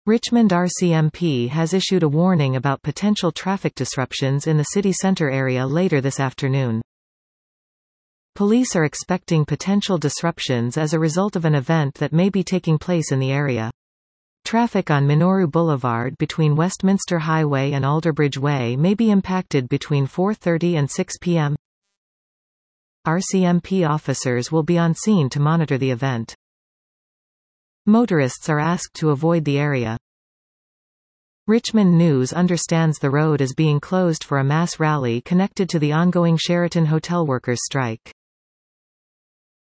Richmond RCMP has issued a warning about potential traffic disruptions in the city center area later this afternoon. Police are expecting potential disruptions as a result of an event that may be taking place in the area. Traffic on Minoru Boulevard between Westminster Highway and Alderbridge Way may be impacted between 4:30 and 6 p.m. RCMP officers will be on scene to monitor the event. Motorists are asked to avoid the area. Richmond News understands the road is being closed for a mass rally connected to the ongoing Sheraton hotel workers' strike.